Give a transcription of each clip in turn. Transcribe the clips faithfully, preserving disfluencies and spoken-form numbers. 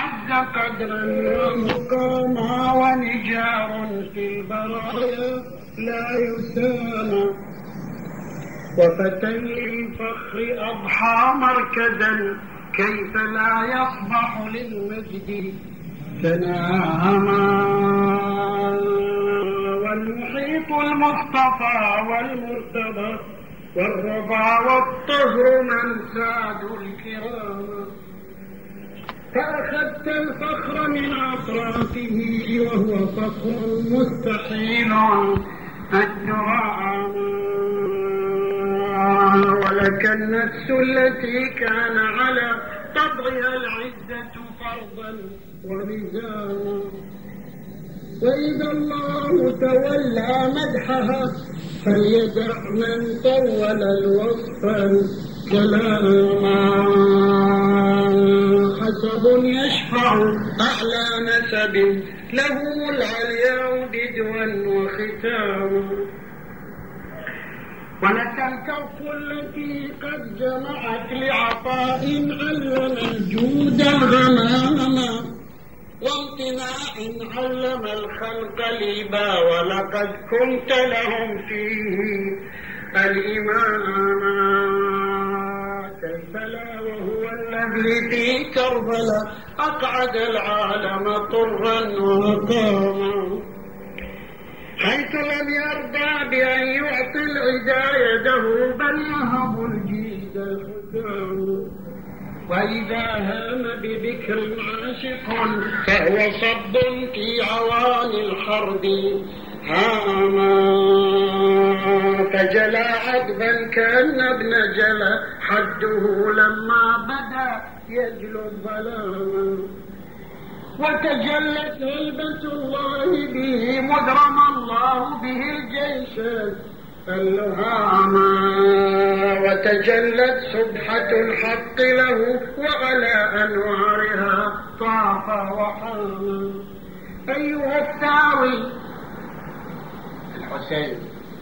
أعز قدرا ومقاما ونجار في البرايا لا يسامى، وفتى للفخر أضحى مركزا كيف لا يصبح للمجد تناما، والمحيط المصطفى والمرتضى والرضا والطهر من ساد الكرام، فأخذت الفخر من أطرافه وهو فخر مستحيل الدرام، ولك النفس التي كان على طبعها العزة فرضا ولزاما، وإذا الله تولى مدحها فليدع من طول الوصف كلاما، حسب يشفع أعلى نسب له العلياء بدوا وختاما، ولك الكف التي قد جمعت لعطاء علم الجود غماما، وامتناع علم الخلق لبا ولقد كنت لهم فيه الإماما، كيف لا وهو الذي في كربلاء أقعد العالم طرا وقاما، حيث لم يرضى بأن يعطي العدا يده بل يهب الجيد الحكام، وإذا هام بذكر عاشق فهو صب في عواني الحرب هاما، فجلى عذبا كأن ابن جلى حده لما بدا يجلو الظلام، وتجلت هيبة الله به مدرم الله به الجيش اللهاما، وتجلت سبحة الحق له وعلى أنوارها طاف وحاما، أيها الثاوي الحسين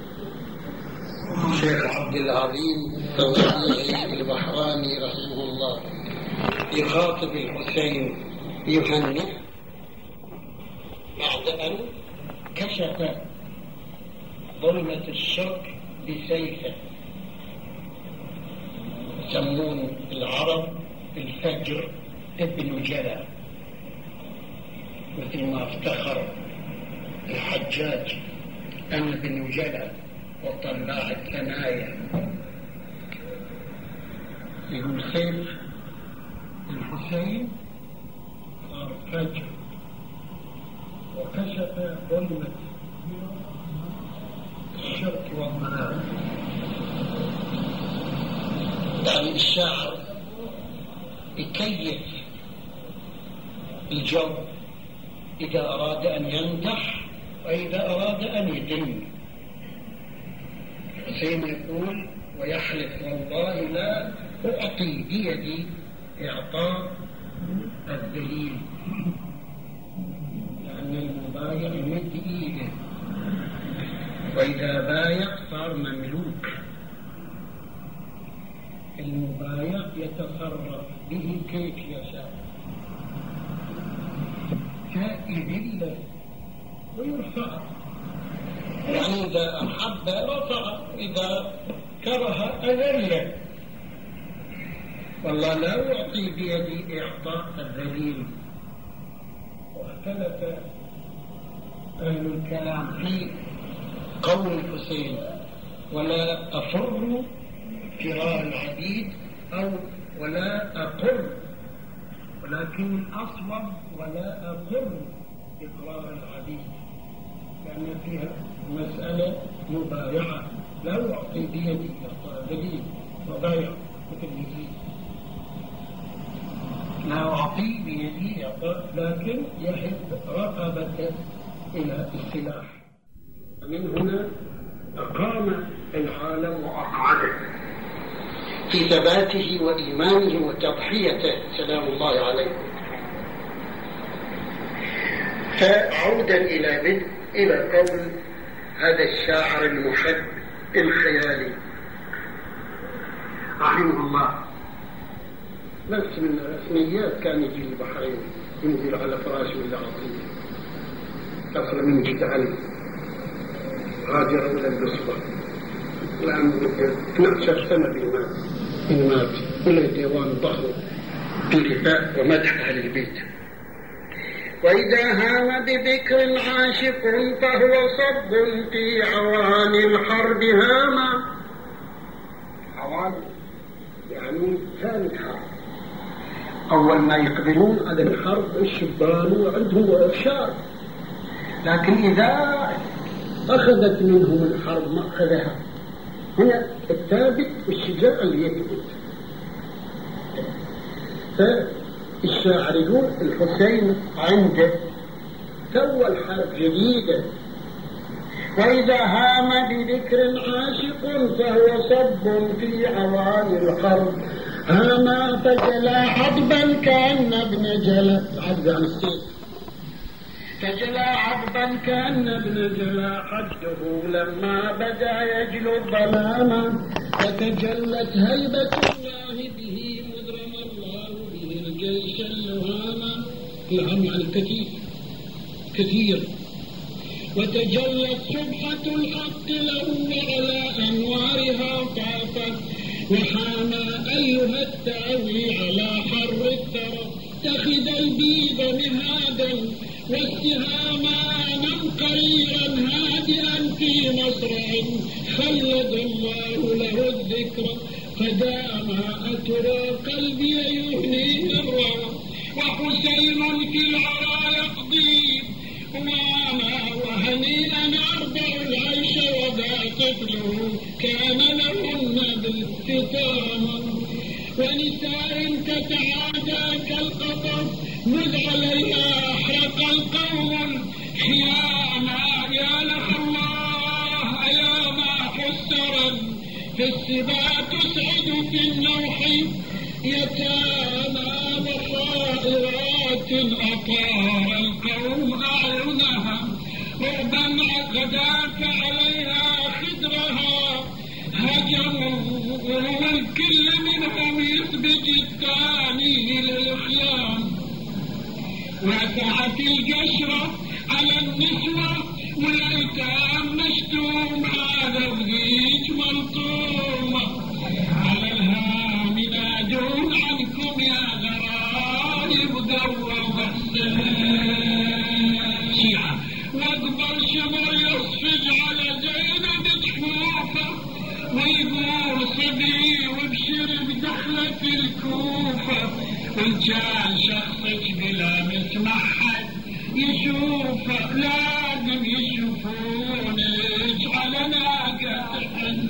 الشيخ عبد العظيم التوزيعي البحراني رحمه الله يخاطب الحسين يهنئ بعد أن كشف ظلمة الشرك بسيفه، يسمون العرب الفجر ابن جلى، مثل ما افتخر الحجاج أن ابن جلى وطلع الثنايا، يقول سيف الحسين صار فجر وكشف ظلمة الشرك والضلال. يعني الشاعر يكيف الجو إذا أراد أن يمدح وإذا أراد أن يدن. حسين يقول ويحلف والله لا أعطي بيدي إعطاء الدليل، لأن المبايع يمد إيده، وإذا بايع صار مملوك، المبايع يتصرف به كيف يشاء، يذله ويرفع، يعني إذا أحب رفع، إذا كره أذله. والله لا أعطي بيدي إعطاء الذليل. واختلف أهل الكلام في قول الحسين ولا أفر فراء العبيد أو ولا أقر، ولكن الأصوب ولا أقر إقرار العبيد، لأن فيها مسألة مبايعة، لا أعطي بيدي إعطاء ذليل مبايع مثل الذليل، لا أعطي بيدي إعطاء، لكن يحب رقبته إلى السلاح. من هنا أقام العالم وأقعده في ثباته وإيمانه وتضحيته سلام الله عليه. فعودا إلى بدء إلى قول هذا الشاعر المحب الخيالي رحمه الله، بس من رسميات كان يجي البحرين ينزل على فراش ولا عطية أصلا من اشتعل هاجر إلى البصرة الآن اثنتا عشرة سنة بمات إن مات ولا ديوان ضخم برثاء ومدح أهل البيت. وإذا هام بذكر عاشق فهو صب في عواني الحرب هاما. عواني يعني ثالث حرب. أول ما يقبلون على الحرب الشبان وعندهم إرشاد، لكن إذا أخذت منهم الحرب ما أخذها هنا الثابت والشجاع اللي يثبت. فالشاعر يقول الحسين عنده تو الحرب جديدة. وإذا هام بذكر عاشق فهو صب في عواني الحرب هاما فجلى عضبا كأن ابن جلى عضب عن السيف فجلى عضبا كأن ابن جلى حده لما بدا يجلو الظلاما فتجلت هيبة الله به مدرم الله به الجيش اللهاما. الهم عن الكثير كثير. وتجلت سبحة الحق له وعلى أنوارها طافت وحاما أيها التاوي على حر الثرى اتخذ البيض مهادا والسهاما نم قريرا هادئا في مصرع خلد الله له الذكر فدام أترى قلبي يهنيه الروى وحسين في العرى يقضي وانا وهنيئا أربع العيش وذا طفله كان لهن بالختام ونساء تتعادى كالقطر مذ عليها أحرق القوم الخياما يا لها الله يا ما حسرا في السباع تسعد في النوح يتامى بصائرات أطار القوم أعينها ربما غداك عليها خدرها هجموا والكل منهم يثبت الثاني للخيام وسعت القشرة على النسوة والأيتام مشتوم هذا الضيج ملطومة على الهام نادون عنكم يا غرايب قوة شيعة واقبل شمر يصفج على زينب جفوفه ويقول صبي وابشر بدخلة الكوفة وإن كان شخصك بلا متمحد يشوفه لازم يشوفونك على ناقة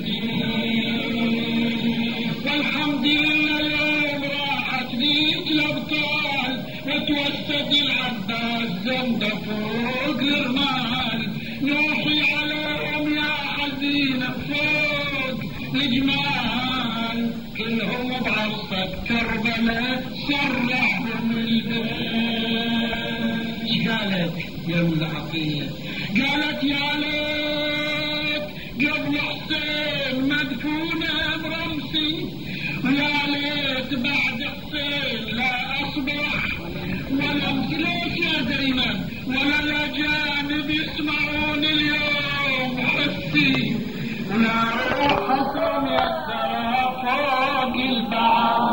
والحمد لله يوم راحت بيك الأبطال وتوسد العباس زند فوق الرمال نوحي عليهم يا حزينة فوق الجمال كلهم بعرصة كربلاء سرحهم البيت. قالت يا العطية قالت يا ليت قبل حسين مدفونة برمسي ويا ليت بعد حسين لا أصبح ولا امتلك يا دايما ولا الأجانب يسمعون اليوم حسي ولا روح حسن يسرى فوق البعض